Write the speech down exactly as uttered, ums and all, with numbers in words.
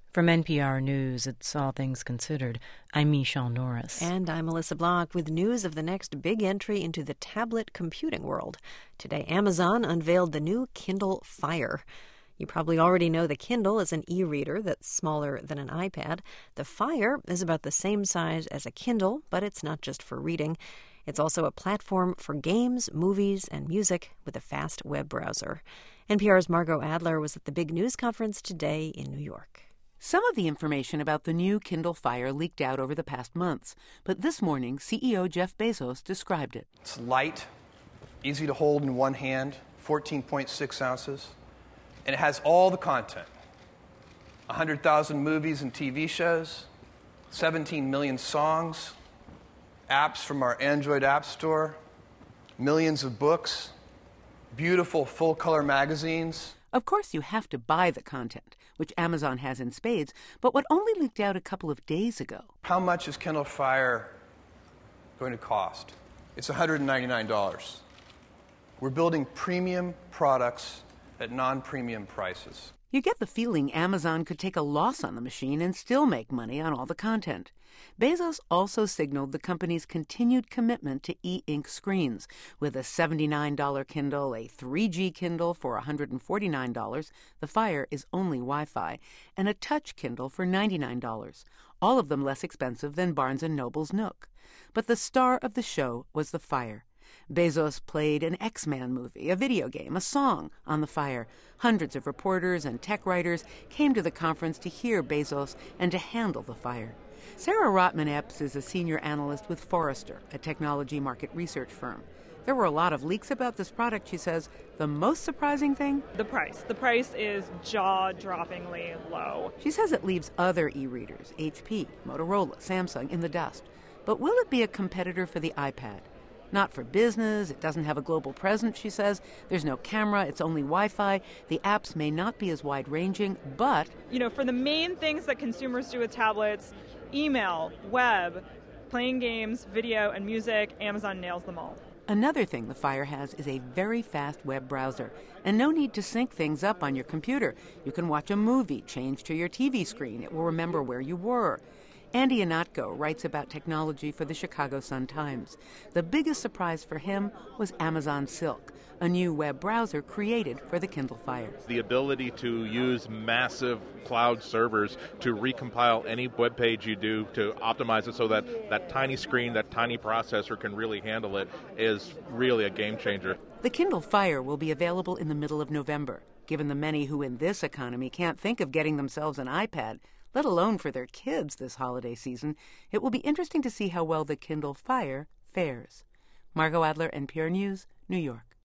From N P R News, it's All Things Considered. I'm Michelle Norris. And I'm Melissa Block with news of the next big entry into the tablet computing world. Today, Amazon unveiled the new Kindle Fire. You probably already know the Kindle is an e-reader that's smaller than an iPad. The Fire is about the same size as a Kindle, but it's not just for reading. It's also a platform for games, movies, and music with a fast web browser. N P R's Margot Adler was at the big news conference today in New York. Some of the information about the new Kindle Fire leaked out over the past months, but this morning, C E O Jeff Bezos described it. It's light, easy to hold in one hand, fourteen point six ounces, and it has all the content. one hundred thousand movies and T V shows, seventeen million songs, apps from our Android App Store, millions of books, beautiful full-color magazines. Of course, you have to buy the content, which Amazon has in spades, but what only leaked out a couple of days ago. How much is Kindle Fire going to cost? It's one hundred ninety-nine dollars. We're building premium products at non-premium prices. You get the feeling Amazon could take a loss on the machine and still make money on all the content. Bezos also signaled the company's continued commitment to e-ink screens, with a seventy-nine dollars Kindle, a three G Kindle for one hundred forty-nine dollars, the Fire is only Wi-Fi, and a Touch Kindle for ninety-nine dollars, all of them less expensive than Barnes and Noble's Nook. But the star of the show was the Fire. Bezos played an X-Men movie, a video game, a song on the Fire. Hundreds of reporters and tech writers came to the conference to hear Bezos and to handle the Fire. Sarah Rotman-Epps is a senior analyst with Forrester, a technology market research firm. There were a lot of leaks about this product, she says. The most surprising thing? The price. The price is jaw-droppingly low. She says it leaves other e-readers, H P, Motorola, Samsung, in the dust. But will it be a competitor for the iPad? Not for business, it doesn't have a global presence, she says. There's no camera, it's only Wi-Fi. The apps may not be as wide-ranging, but... You know, for the main things that consumers do with tablets, email, web, playing games, video, and music, Amazon nails them all. Another thing the Fire has is a very fast web browser, and no need to sync things up on your computer. You can watch a movie, change to your T V screen. It will remember where you were. Andy Ihnatko writes about technology for the Chicago Sun-Times. The biggest surprise for him was Amazon Silk, a new web browser created for the Kindle Fire. The ability to use massive cloud servers to recompile any web page you do to optimize it so that that tiny screen, that tiny processor can really handle it is really a game changer. The Kindle Fire will be available in the middle of November. Given the many who in this economy can't think of getting themselves an iPad, let alone for their kids this holiday season, it will be interesting to see how well the Kindle Fire fares. Margot Adler, N P R News, New York.